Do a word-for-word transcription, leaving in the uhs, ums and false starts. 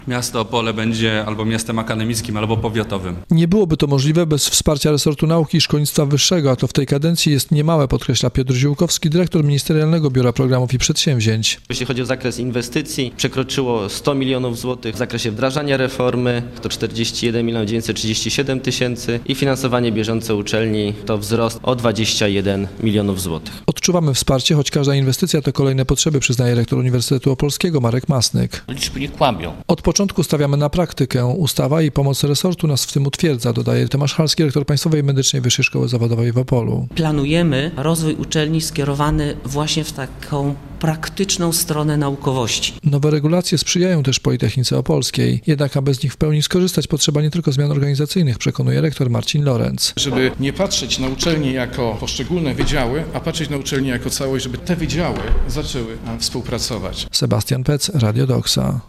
Miasto Opole będzie albo miastem akademickim, albo powiatowym. Nie byłoby to możliwe bez wsparcia resortu nauki i szkolnictwa wyższego, a to w tej kadencji jest niemałe, podkreśla Piotr Ziółkowski, dyrektor Ministerialnego Biura Programów i Przedsięwzięć. Jeśli chodzi o zakres inwestycji, przekroczyło sto milionów złotych w zakresie wdrażania reformy, to czterdzieści jeden milionów dziewięćset trzydzieści siedem tysięcy i finansowanie bieżące uczelni to wzrost o dwadzieścia jeden milionów złotych. Odczuwamy wsparcie, choć każda inwestycja to kolejne potrzeby, przyznaje rektor Uniwersytetu Opolskiego Marek Masnyk. Liczby nie kłamią. Od początku stawiamy na praktykę. Ustawa i pomoc resortu nas w tym utwierdza, dodaje Tomasz Halski, rektor Państwowej Medycznej Wyższej Szkoły Zawodowej w Opolu. Planujemy rozwój uczelni skierowany właśnie w taką praktyczną stronę naukowości. Nowe regulacje sprzyjają też Politechnice Opolskiej, jednak aby z nich w pełni skorzystać, potrzeba nie tylko zmian organizacyjnych, przekonuje rektor Marcin Lorenz. Żeby nie patrzeć na uczelnie jako poszczególne wydziały, a patrzeć na uczelnie jako całość, żeby te wydziały zaczęły współpracować. Sebastian Pec, Radio Doksa.